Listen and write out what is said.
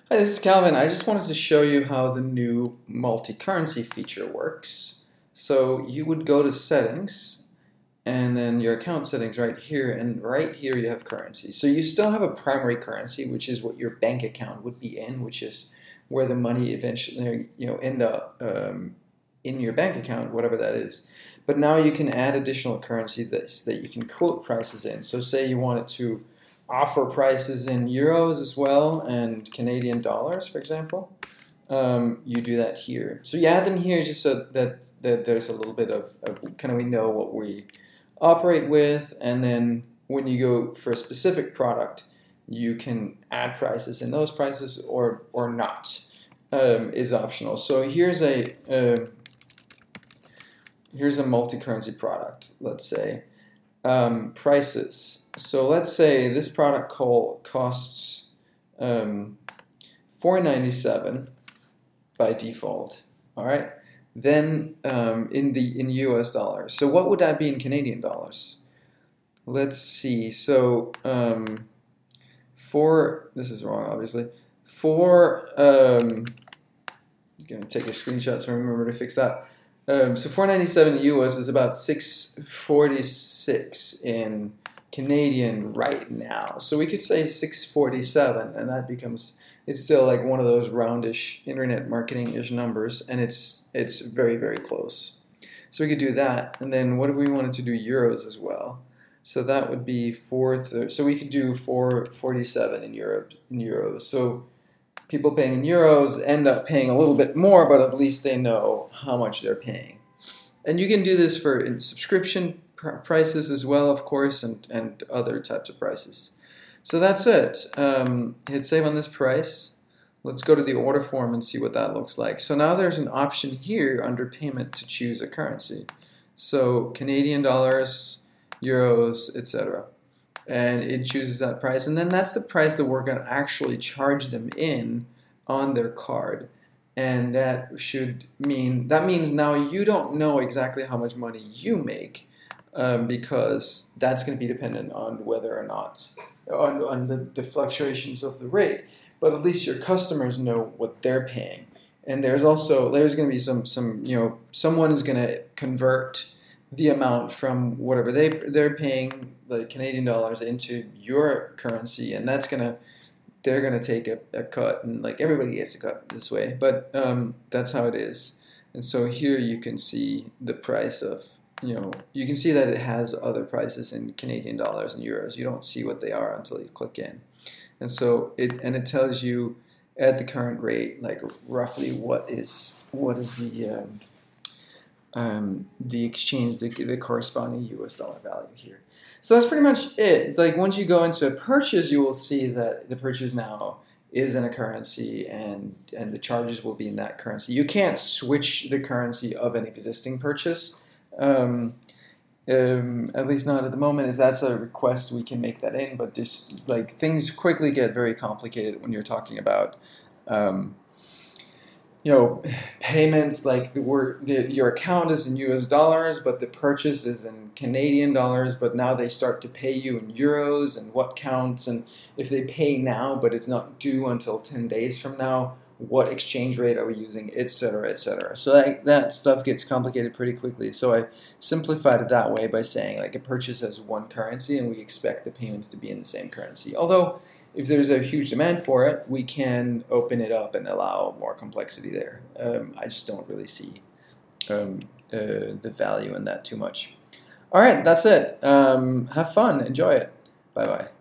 Hi, this is Calvin. I just wanted to show you how the new multi-currency feature works. So you would go to settings and then your account settings right here, and right here you have currency. So you still have a primary currency, which is what your bank account would be in, which is where the money eventually end up in your bank account, whatever that is. But now you can add additional currency that you can quote prices in. So say you wanted to offer prices in euros as well and Canadian dollars, for example. You do that here. So you add them here just so that there's a little bit of kind of we know what we operate with, and then when you go for a specific product, you can add prices, and those prices or not is optional. So here's a multi-currency product, let's say. Prices. So let's say this product costs $4.97 by default. All right. Then in US dollars. So what would that be in Canadian dollars? Let's see. So this is wrong, obviously. I'm gonna take a screenshot so I remember to fix that. So 497 US is about 646 in Canadian right now. So we could say 647, and that becomes, it's still like one of those roundish internet marketing-ish numbers, and it's very, very close. So we could do that, and then what if we wanted to do euros as well? So that would be so we could do 447 in euros. So people paying in euros end up paying a little bit more, but at least they know how much they're paying. And you can do this for subscription prices as well, of course, and other types of prices. So that's it. Hit save on this price. Let's go to the order form and see what that looks like. So now there's an option here under payment to choose a currency. So Canadian dollars, euros, etc. And it chooses that price, and then that's the price that we're going to actually charge them in on their card. And that means now you don't know exactly how much money you make, because that's going to be dependent on whether or not on the fluctuations of the rate. But at least your customers know what they're paying. And there's going to be someone is going to convert the amount from whatever they're paying, the Canadian dollars, into your currency, and they're gonna take a cut, and like everybody gets a cut this way, but that's how it is. And so here you can see the price of, you can see that it has other prices in Canadian dollars and euros. You don't see what they are until you click in, and so it tells you at the current rate, like roughly what is the exchange, the corresponding US dollar value here. So that's pretty much it. It's like once you go into a purchase, you will see that the purchase now is in a currency, and the charges will be in that currency. You can't switch the currency of an existing purchase, at least not at the moment. If that's a request, we can make that in, but just like things quickly get very complicated when you're talking about payments, like your account is in US dollars, but the purchase is in Canadian dollars, but now they start to pay you in euros, and what counts, and if they pay now, but it's not due until 10 days from now, what exchange rate are we using, etc., etc. So that stuff gets complicated pretty quickly. So I simplified it that way by saying like a purchase has one currency, and we expect the payments to be in the same currency. Although if there's a huge demand for it, we can open it up and allow more complexity there. I just don't really see the value in that too much. All right, that's it. Have fun. Enjoy it. Bye-bye.